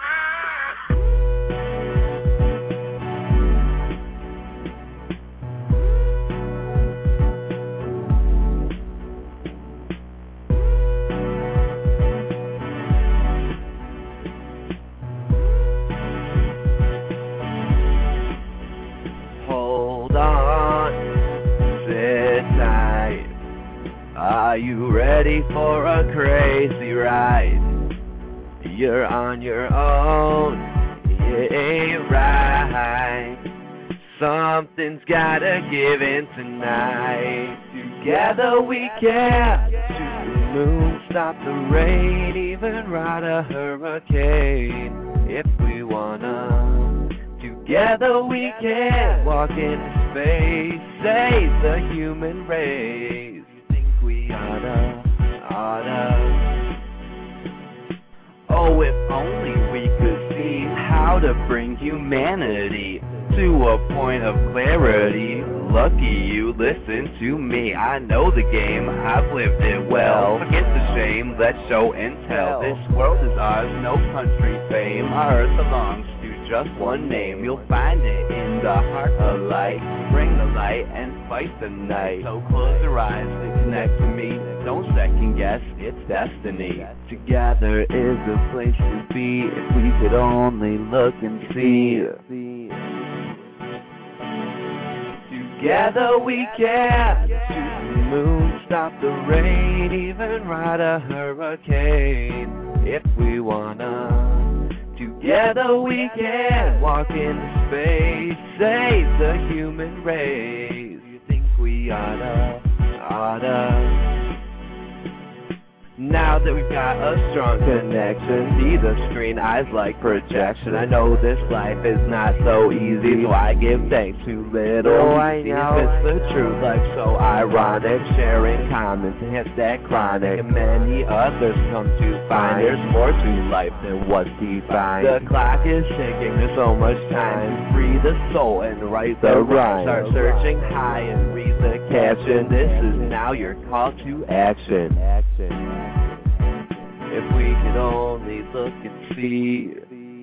ready for a crazy ride. You're on your own, yeah, right. Something's gotta give in tonight. Together we can shoot the moon, stop the rain, even ride a hurricane if we wanna. Together we can walk into space, save the human race. You think we oughta, oughta? Oh, if only we could see how to bring humanity to a point of clarity. Lucky you, listen to me. I know the game, I've lived it well. Forget the shame, let's show and tell. This world is ours, no country fame. Our earth belongs to just one name. You'll find it in the heart of light. Bring the light and fight the night. So close your eyes and connect to me. Don't second guess, it's destiny. Together is a place to be if we could only look and see. Together we can shoot the moon, stop the rain, even ride a hurricane if we wanna. Together we can walk into space, save the human race. You think we oughta, oughta? Now that we've got a strong connection, see the screen, eyes like projection. I know this life is not so easy, so I give thanks to little. Oh, I know. It's the truth, like so ironic. Sharing comments, hence that chronic. And many others come to find there's more to life than what's defined. The clock is ticking, there's so much time. Free the soul and write the rhyme. Start searching high and read the caption. This is now your call to action. Action. If we could only look and see.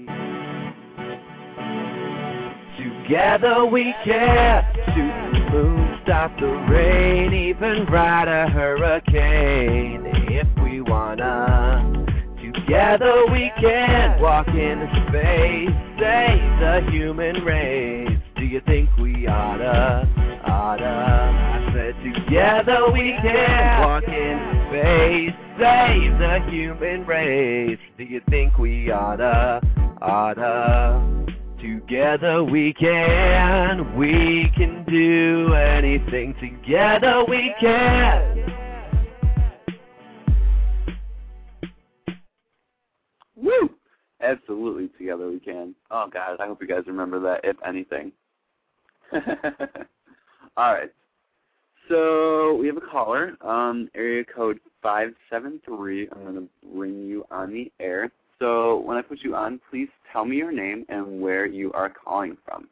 Together we can shoot the moon, stop the rain, even ride a hurricane if we wanna. Together we can walk into space, save the human race. Do you think we oughta, oughta? I said together we can walk into space, save the human race. Do you think we oughta, oughta? Together we can, we can do anything. Together we can. Woo! Absolutely, together we can. Oh, God, I hope you guys remember that, if anything. All right. So we have a caller, um, area code five seven three. I'm going to bring you on the air. So when I put you on, please tell me your name and where you are calling from.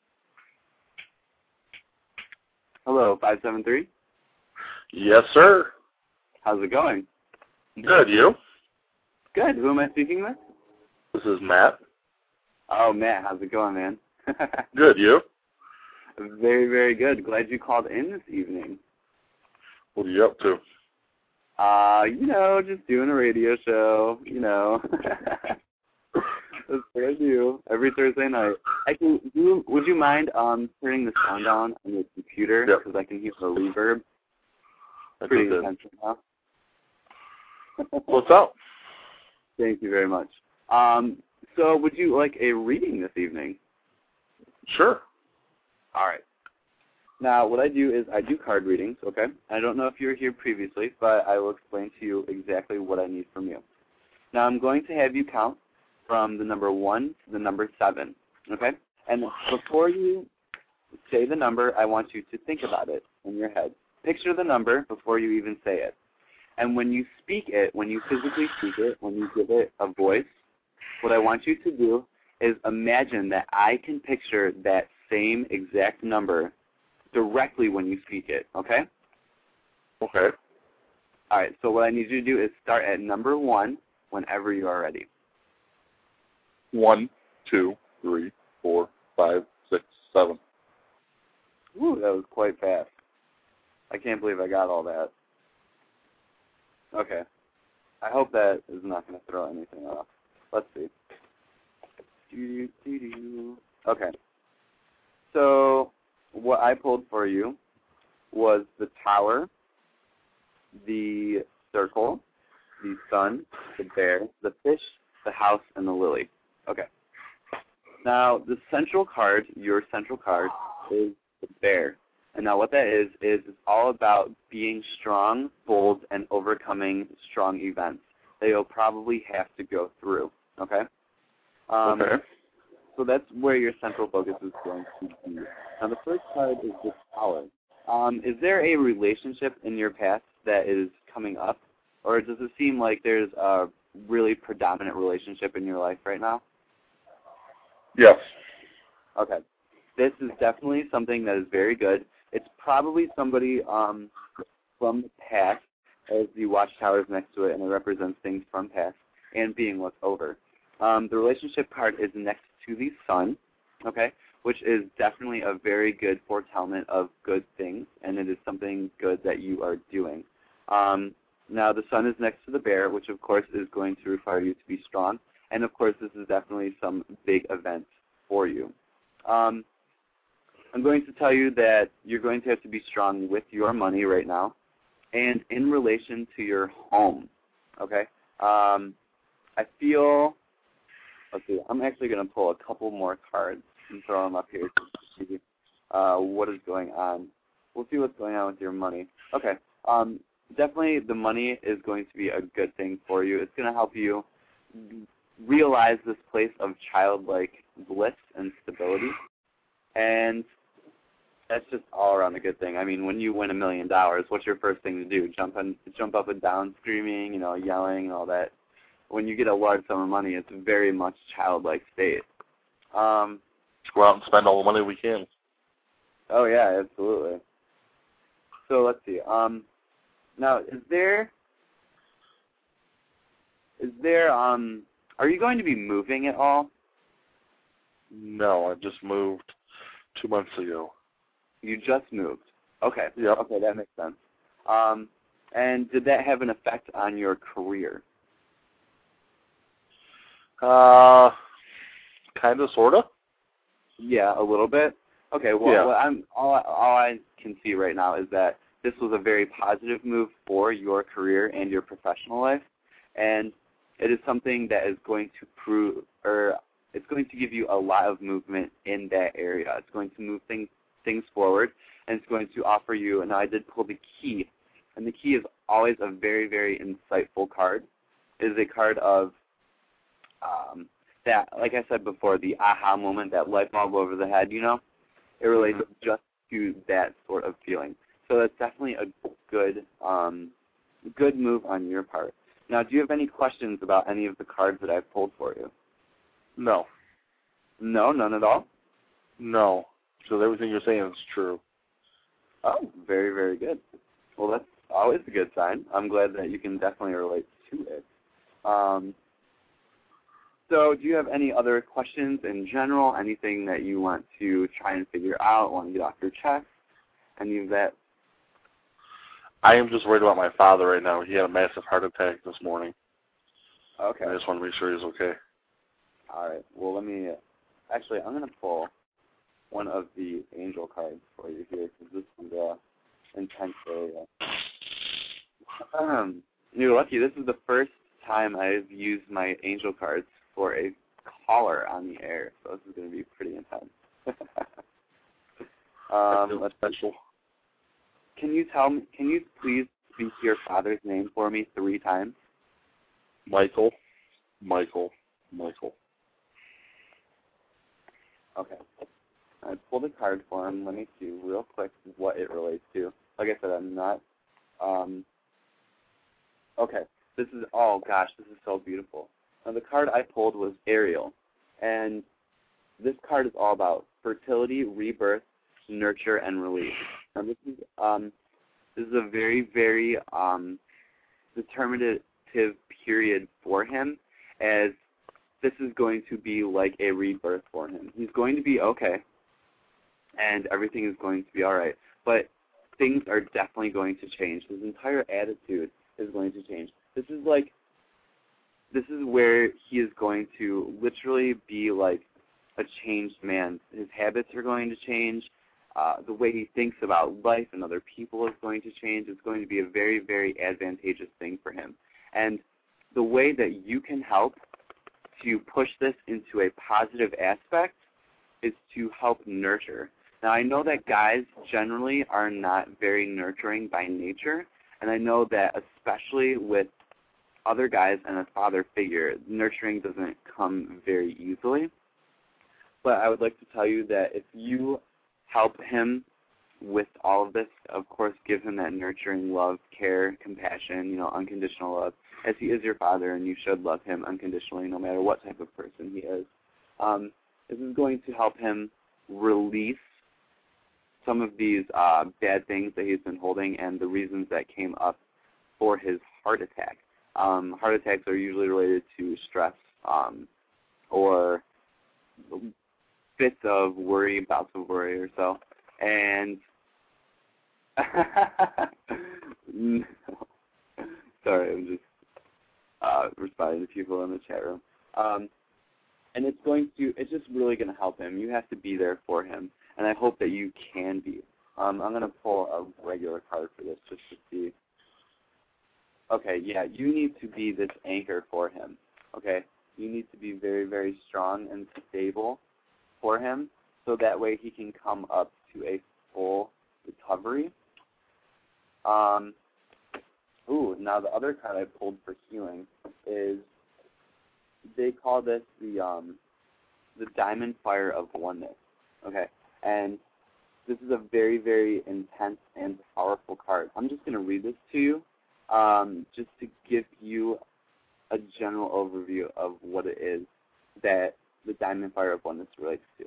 Hello, five seven three? Yes, sir. How's it going? Good, you? Good. Who am I speaking with? This is Matt. Oh, Matt, how's it going, man? Good, you? Very, very good. Glad you called in this evening. What are you up to? Uh, you know, just doing a radio show, you know. That's what I do every Thursday night. Actually, do, would you mind um turning the sound down on your computer? Yep. Because I can hear the reverb. I Pretty did. intense now. What's up? Thank you very much. Um, so would you like a reading this evening? Sure. All right. Now, what I do is I do card readings, okay? I don't know if you were here previously, but I will explain to you exactly what I need from you. Now, I'm going to have you count from the number one to the number seven, okay? And before you say the number, I want you to think about it in your head. Picture the number before you even say it. And when you speak it, when you physically speak it, when you give it a voice, what I want you to do is imagine that I can picture that same exact number directly when you speak it, okay? Okay. All right, so what I need you to do is start at number one whenever you are ready. One, two, three, four, five, six, seven. Ooh, that was quite fast. I can't believe I got all that. Okay. I hope that is not going to throw anything off. Let's see. Okay. So what I pulled for you was the Tower, the circle, the sun, the bear, the fish, the house, and the lily. Okay. Now, the central card, your central card, is the bear. And now what that is, is it's all about being strong, bold, and overcoming strong events that you'll probably have to go through. Okay? Um, okay. So that's where your central focus is going to be. Now, the first card is the Tower. Um, is there a relationship in your past that is coming up? Or does it seem like there's a really predominant relationship in your life right now? Yes. Okay. This is definitely something that is very good. It's probably somebody um, from the past, as the watchtower is next to it, and it represents things from past and being looked over. Um, the relationship card is next to the sun, okay, which is definitely a very good foretellement of good things, and it is something good that you are doing. Um, now, the sun is next to the bear, which, of course, is going to require you to be strong, and, of course, this is definitely some big event for you. Um, I'm going to tell you that you're going to have to be strong with your money right now and in relation to your home, okay? Um, I feel, let's see, I'm actually going to pull a couple more cards and throw them up here to see uh, what is going on. We'll see what's going on with your money. Okay, um, definitely the money is going to be a good thing for you. It's going to help you realize this place of childlike bliss and stability, and that's just all around a good thing. I mean, when you win a million dollars, what's your first thing to do? Jump on, jump up and down, screaming, you know, yelling, and all that. When you get a large sum of money, it's very much childlike state. Um, Go out and spend all the money we can. Oh yeah, absolutely. So let's see. Um, now, is there, is there, um, are you going to be moving at all? No, I just moved two months ago. You just moved. Okay. Yep. Okay, that makes sense. Um, and did that have an effect on your career? Uh, kind of, sort of. Yeah, a little bit. Okay. Well, yeah. what I'm all, all I can see right now is that this was a very positive move for your career and your professional life, and it is something that is going to prove, or it's going to give you a lot of movement in that area. It's going to move things things forward, and it's going to offer you, and I did pull the key, and the key is always a very, very insightful card. It is a card of um, that, like I said before, the aha moment, that light bulb over the head, you know? It relates mm-hmm. just to that sort of feeling. So that's definitely a good, um, good move on your part. Now, do you have any questions about any of the cards that I've pulled for you? No. No, none at all? No. So everything you're saying is true. Oh, very, very good. Well, that's always a good sign. I'm glad that you can definitely relate to it. Um, so do you have any other questions in general, anything that you want to try and figure out, want to get off your chest, any of that? I am just worried about my father right now. He had a massive heart attack this morning. Okay. I just want to make sure he's okay. All right. Well, let me – actually, I'm going to pull – one of the angel cards for you here, because this is an intense area. Um, you're lucky. This is the first time I've used my angel cards for a caller on the air, so this is going to be pretty intense. um, let's special. Can you tell me? Can you please speak your father's name for me three times? Michael, Michael, Michael. Okay. I pulled a card for him. Let me see real quick what it relates to. Like I said, I'm not, um, okay. This is, oh gosh, this is so beautiful. Now the card I pulled was Ariel. And this card is all about fertility, rebirth, nurture, and release. Now this is, um, this is a very, very, um, determinative period for him, as this is going to be like a rebirth for him. He's going to be okay, and everything is going to be all right. But things are definitely going to change. His entire attitude is going to change. This is like, this is where he is going to literally be like a changed man. His habits are going to change. uh, the way he thinks about life and other people is going to change. It's going to be a very, very advantageous thing for him. And the way that you can help to push this into a positive aspect is to help nurture. Now, I know that guys generally are not very nurturing by nature, and I know that especially with other guys and a father figure, nurturing doesn't come very easily. But I would like to tell you that if you help him with all of this, of course, give him that nurturing love, care, compassion, you know, unconditional love, as he is your father, and you should love him unconditionally no matter what type of person he is. Um, this is going to help him release some of these uh, bad things that he's been holding and the reasons that came up for his heart attack. Um, heart attacks are usually related to stress um, or fits of worry, bouts of worry or so. And no. Sorry, I'm just uh, responding to people in the chat room. Um, and it's going to, it's just really going to help him. You have to be there for him, and I hope that you can be. Um, I'm going to pull a regular card for this just to see. Okay, yeah, you need to be this anchor for him, okay? You need to be very, very strong and stable for him so that way he can come up to a full recovery. Um, ooh, now the other card I pulled for healing is, they call this the um, the Diamond Fire of Oneness, okay? And this is a very, very intense and powerful card. I'm just going to read this to you um, just to give you a general overview of what it is that the Diamond Fire of Oneness relates to.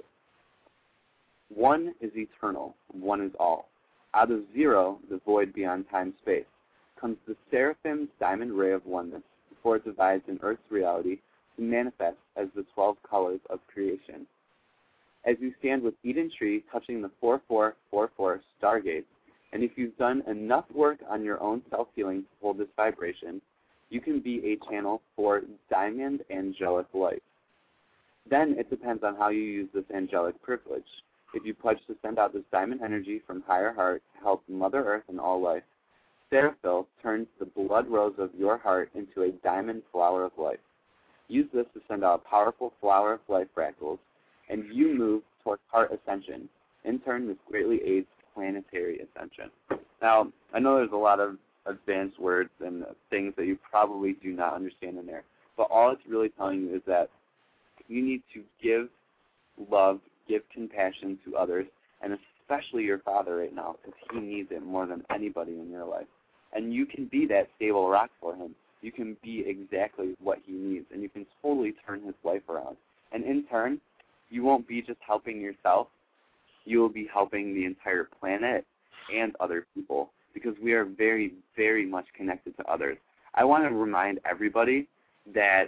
One is eternal, one is all. Out of zero, the void beyond time-space, comes the Seraphim's diamond ray of oneness before it divides in Earth's reality to manifest as the twelve colors of creation. As you stand with Eden Tree touching the four four four four stargate, and if you've done enough work on your own self-healing to hold this vibration, you can be a channel for diamond angelic light. Then it depends on how you use this angelic privilege. If you pledge to send out this diamond energy from higher heart to help Mother Earth and all life, Seraphil turns the blood rose of your heart into a diamond flower of life. Use this to send out a powerful flower of life fractals, and you move towards heart ascension. In turn, this greatly aids planetary ascension. Now, I know there's a lot of advanced words and things that you probably do not understand in there, but all it's really telling you is that you need to give love, give compassion to others, and especially your father right now, because he needs it more than anybody in your life. And you can be that stable rock for him. You can be exactly what he needs, and you can totally turn his life around. And in turn, you won't be just helping yourself. You will be helping the entire planet and other people, because we are very, very much connected to others. I want to remind everybody that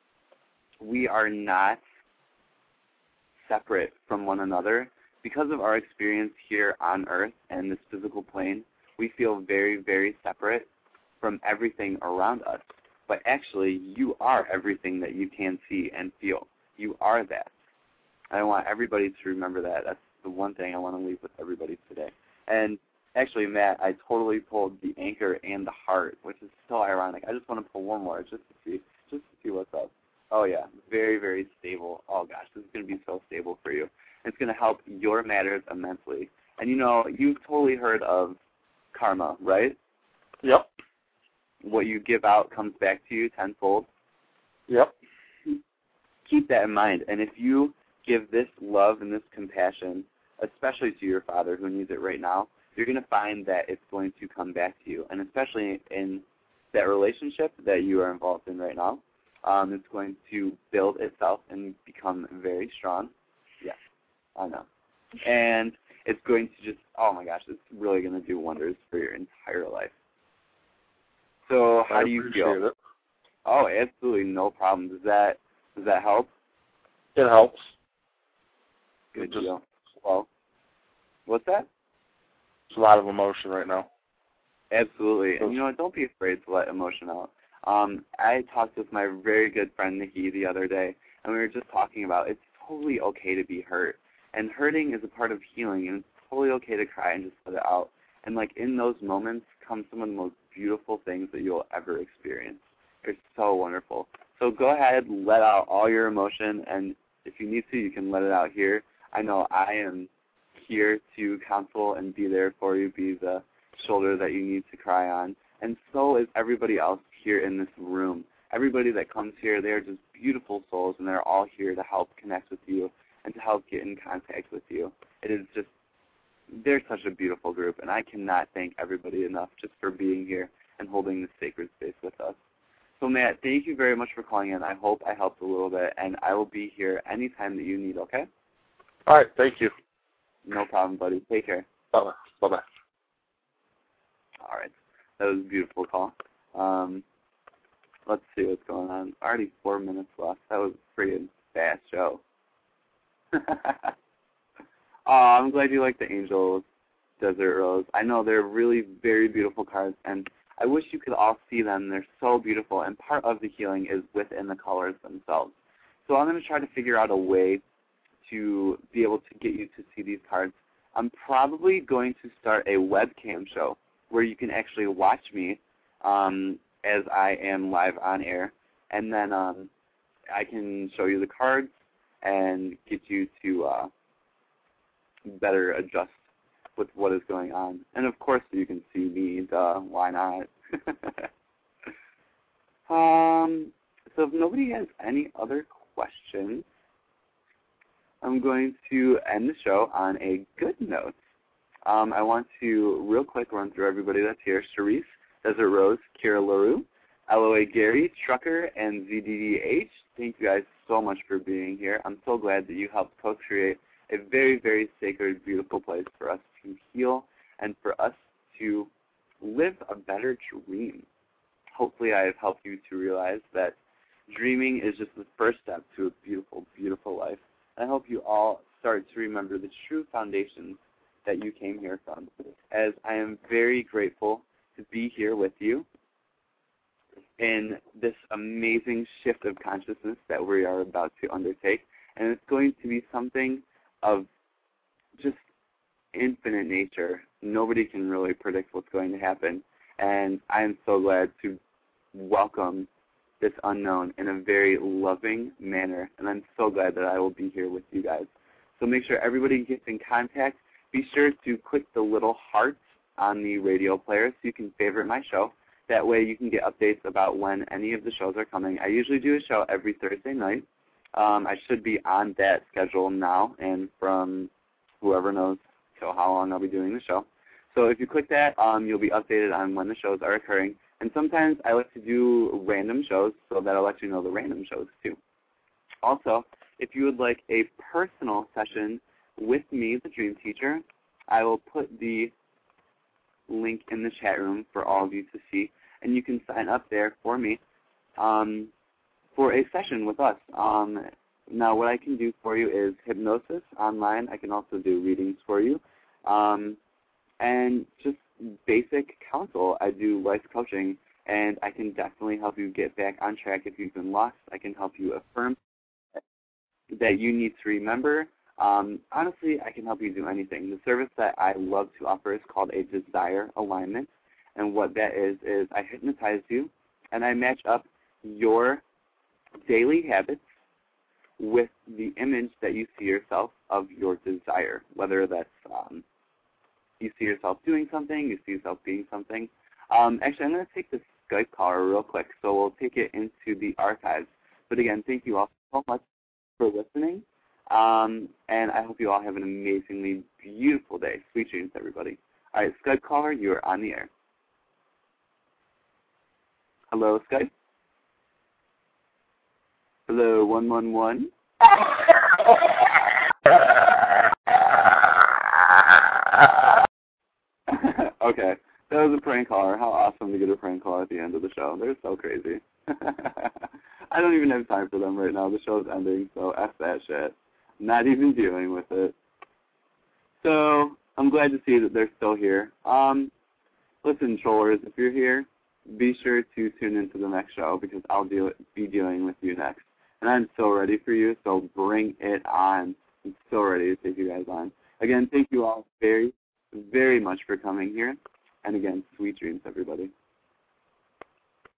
we are not separate from one another. Because of our experience here on Earth and this physical plane, we feel very, very separate from everything around us. But actually, you are everything that you can see and feel. You are that. I want everybody to remember that. That's the one thing I want to leave with everybody today. And actually, Matt, I totally pulled the anchor and the heart, which is so ironic. I just want to pull one more just to see, just to see what's up. Oh, yeah, very, very stable. Oh, gosh, this is going to be so stable for you. It's going to help your matters immensely. And, you know, you've totally heard of karma, right? Yep. What you give out comes back to you tenfold. Yep. Keep that in mind. And if you give this love and this compassion, especially to your father who needs it right now, you're going to find that it's going to come back to you. And especially in that relationship that you are involved in right now, um, it's going to build itself and become very strong. Yeah, I know. And it's going to just, oh my gosh, it's really going to do wonders for your entire life. So how I do you appreciate feel? It. Oh, absolutely, no problem. Does that does that help? It helps. Good just, deal. Well, what's that? It's a lot of emotion right now. Absolutely. And you know what, don't be afraid to let emotion out. Um, I talked with my very good friend Nikki the other day, and we were just talking about it's totally okay to be hurt. And hurting is a part of healing, and it's totally okay to cry and just let it out. And, like, in those moments come some of the most beautiful things that you'll ever experience. They're so wonderful. So go ahead, let out all your emotion, and if you need to, you can let it out here. I know I am here to counsel and be there for you, be the shoulder that you need to cry on. And so is everybody else here in this room. Everybody that comes here, they are just beautiful souls, and they're all here to help connect with you and to help get in contact with you. It is just, they're such a beautiful group, and I cannot thank everybody enough just for being here and holding this sacred space with us. So, Matt, thank you very much for calling in. I hope I helped a little bit, and I will be here anytime that you need, okay? All right, thank you. No problem, buddy. Take care. Bye-bye. Bye-bye. All right. That was a beautiful call. Um, let's see what's going on. Already four minutes left. That was a pretty fast show. Oh, I'm glad you like the Angels Desert Rose. I know they're really very beautiful cards, and I wish you could all see them. They're so beautiful, and part of the healing is within the colors themselves. So I'm going to try to figure out a way to be able to get you to see these cards. I'm probably going to start a webcam show where you can actually watch me um, as I am live on air, and then um, I can show you the cards and get you to uh, better adjust with what is going on. And, of course, you can see me. Duh, why not? um, so if nobody has any other questions, I'm going to end the show on a good note. Um, I want to real quick run through everybody that's here. Sharice, Desert Rose, Kira LaRue, L O A Gary, Trucker, and Z D D H. Thank you guys so much for being here. I'm so glad that you helped co-create a very, very sacred, beautiful place for us to heal and for us to live a better dream. Hopefully I have helped you to realize that dreaming is just the first step to a beautiful, beautiful life. I hope you all start to remember the true foundations that you came here from, as I am very grateful to be here with you in this amazing shift of consciousness that we are about to undertake. And it's going to be something of just infinite nature. Nobody can really predict what's going to happen. And I am so glad to welcome this unknown in a very loving manner. And I'm so glad that I will be here with you guys. So make sure everybody gets in contact. Be sure to click the little hearts on the radio player so you can favorite my show. That way you can get updates about when any of the shows are coming. I usually do a show every Thursday night. Um, I should be on that schedule now, and from whoever knows till how long I'll be doing the show. So if you click that, um, you'll be updated on when the shows are occurring. And sometimes I like to do random shows, so that'll let you know the random shows too. Also, if you would like a personal session with me, the Dream Teacher, I will put the link in the chat room for all of you to see, and you can sign up there for me um, for a session with us. Um, now, what I can do for you is hypnosis online. I can also do readings for you, um, and just basic counsel. I do life coaching, and I can definitely help you get back on track if you've been lost. I can help you affirm that you need to remember. Um, honestly, I can help you do anything. The service that I love to offer is called a desire alignment, and what that is is I hypnotize you, and I match up your daily habits with the image that you see yourself of your desire, whether that's um, you see yourself doing something, you see yourself being something. Um, actually, I'm going to take this Skype caller real quick, so we'll take it into the archives. But again, thank you all so much for listening, um, and I hope you all have an amazingly beautiful day. Sweet dreams, everybody. All right, Skype caller, you are on the air. Hello, Skype? Hello, one one one. Okay, that was a prank caller. How awesome to get a prank call at the end of the show. They're so crazy. I don't even have time for them right now. The show's ending, so F that shit. Not even dealing with it. So I'm glad to see that they're still here. Um, listen, trollers, if you're here, be sure to tune into the next show because I'll deal, be dealing with you next. And I'm so ready for you, so bring it on. I'm so ready to take you guys on. again, thank you all very, very much for coming here. And again, sweet dreams, everybody.